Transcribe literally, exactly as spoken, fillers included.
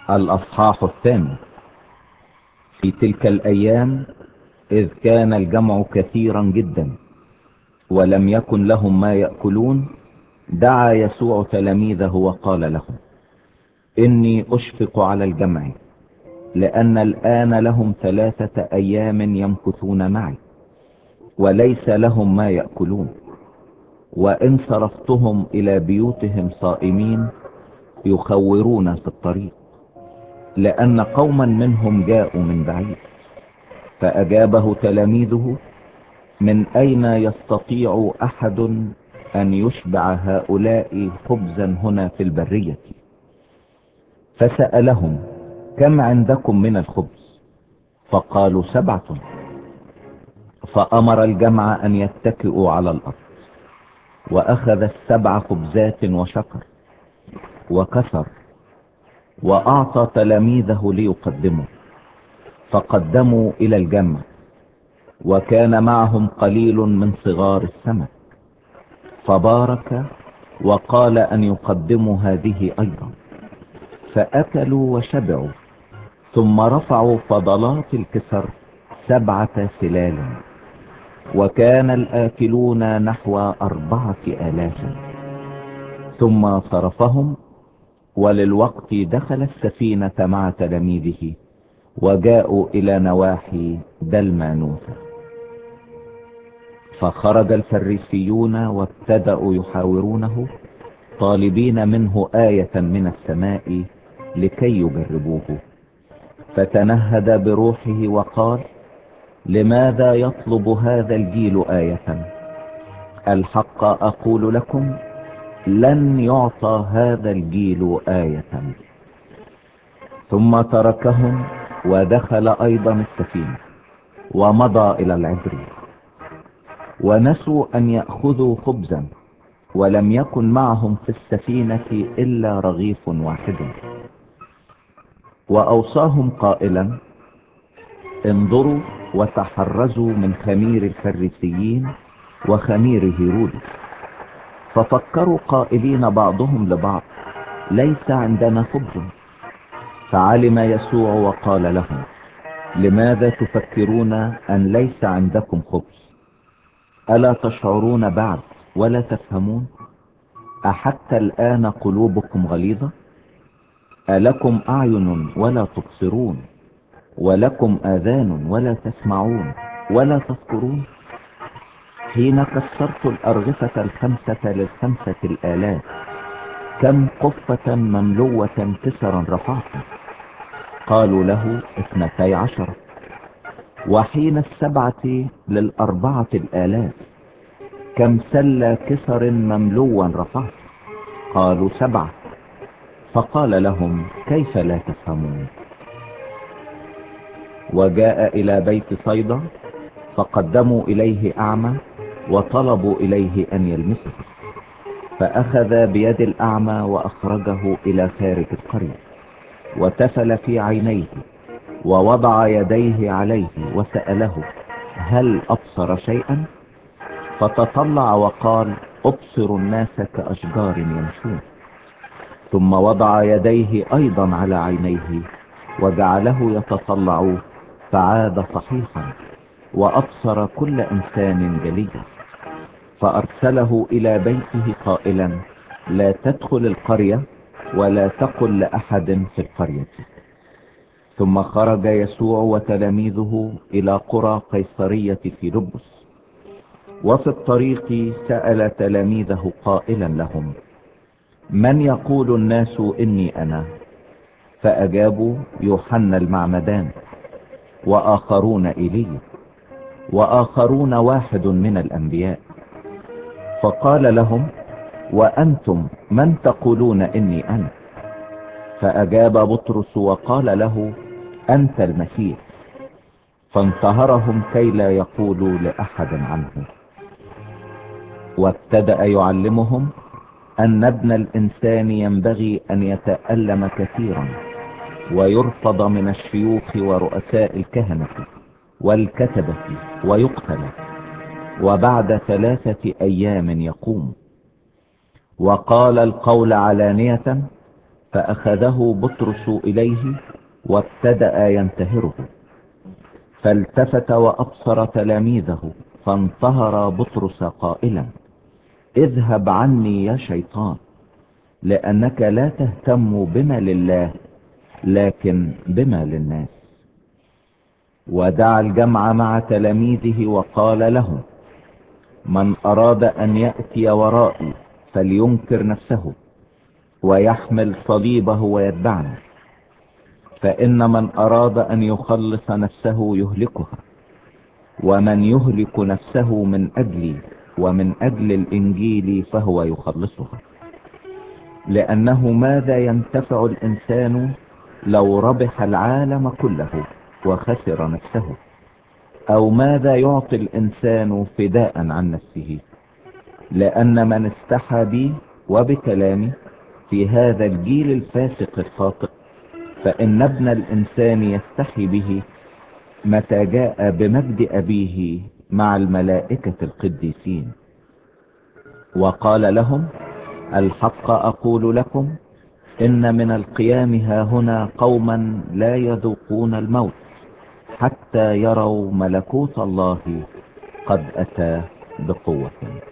الأصحاح الثاني. في تلك الأيام إذ كان الجمع كثيرا جدا ولم يكن لهم ما يأكلون، دعا يسوع تلاميذه وقال لهم: إني أشفق على الجمع، لأن الآن لهم ثلاثة أيام يمكثون معي وليس لهم ما يأكلون، وإن صرفتهم إلى بيوتهم صائمين يخورون في الطريق، لأن قوما منهم جاءوا من بعيد. فأجابه تلاميذه: من أين يستطيع أحد أن يشبع هؤلاء خبزا هنا في البرية؟ فسألهم: كم عندكم من الخبز؟ فقالوا: سبعة. فأمر الجمع أن يتكئوا على الأرض، وأخذ السبع خبزات وشكر وكسر وأعطى تلاميذه ليقدموا، فقدموا إلى الجمع، وكان معهم قليل من صغار السمك، فبارك وقال أن يقدموا هذه أيضا، فأكلوا وشبعوا، ثم رفعوا فضلات الكسر سبعة سلال، وكان الآكلون نحو أربعة آلاف. ثم صرفهم، وللوقت دخل السفينة مع تلاميذه وجاءوا إلى نواحي دلمانوث. فخرج الفريسيون وابتدأوا يحاورونه طالبين منه آية من السماء لكي يجربوه. فتنهد بروحه وقال: لماذا يطلب هذا الجيل آية؟ الحق أقول لكم لن يعطى هذا الجيل آية. ثم تركهم ودخل أيضا السفينة ومضى إلى العبر، ونسوا أن يأخذوا خبزا، ولم يكن معهم في السفينة إلا رغيف واحد. وأوصاهم قائلا: انظروا وتحرزوا من خمير الفريسيين وخمير هيرودس. ففكروا قائلين بعضهم لبعض: ليس عندنا خبز. فعلم يسوع وقال لهم: لماذا تفكرون أن ليس عندكم خبز؟ ألا تشعرون بعد ولا تفهمون؟ أحتى الآن قلوبكم غليظة؟ ألكم أعين ولا تبصرون، ولكم آذان ولا تسمعون ولا تذكرون؟ حين كسرت الأرغفة الخمسة للخمسة الآلاف، كم قفة مملوة كسرا رفعتم؟ قالوا له: اثنتي عشرة. وحين السبعة للأربعة الآلاف، كم سل كسر مملوا رفعت؟ قالوا: سبعة. فقال لهم: كيف لا تفهمون؟ وجاء إلى بيت صيدا، فقدموا إليه أعمى وطلبوا إليه أن يلمسه، فأخذ بيد الأعمى وأخرجه إلى خارج القرية، وتفل في عينيه ووضع يديه عليه وسأله: هل أبصر شيئا؟ فتطلع وقال: أبصر الناس كأشجار يمشون. ثم وضع يديه أيضا على عينيه وجعله يتطلع، فعاد صحيحا وأبصر كل إنسان جليا. فأرسله إلى بيته قائلا: لا تدخل القرية ولا تقل لأحد في القرية. ثم خرج يسوع وتلاميذه إلى قرى قيصرية فيلبس. وفي الطريق سأل تلاميذه قائلا لهم: من يقول الناس إني أنا؟ فأجابوا: يوحنا المعمدان، وآخرون إيليا، وآخرون واحد من الأنبياء. فقال لهم: وأنتم من تقولون إني أنا؟ فأجاب بطرس وقال له: أنت المسيح. فانتهرهم كي لا يقولوا لأحد عنه. وابتدأ يعلمهم أن ابن الإنسان ينبغي أن يتألم كثيرا، ويرفض من الشيوخ ورؤساء الكهنة والكتبة ويقتل، وبعد ثلاثة أيام يقوم. وقال القول علانية، فأخذه بطرس إليه وابتدأ ينتهره، فالتفت وأبصر تلاميذه فانتهر بطرس قائلا: اذهب عني يا شيطان، لأنك لا تهتم بما لله لكن بما للناس. ودعا الجمع مع تلاميذه وقال لهم: من أراد أن يأتي ورائي فلينكر نفسه ويحمل صليبه ويتبعني، فإن من أراد أن يخلص نفسه يهلكها، ومن يهلك نفسه من أجلي ومن أجل الإنجيل فهو يخلصها. لأنه ماذا ينتفع الإنسان لو ربح العالم كله وخسر نفسه؟ أو ماذا يعطي الإنسان فداء عن نفسه؟ لأن من استحى بي وبكلامي في هذا الجيل الفاسق الخاطئ، فإن ابن الإنسان يستحي به متى جاء بمجد أبيه مع الملائكة القديسين. وقال لهم: الحق أقول لكم إن من القيام ها هنا قوما لا يذوقون الموت حتى يروا ملكوت الله قد أتى بقوة.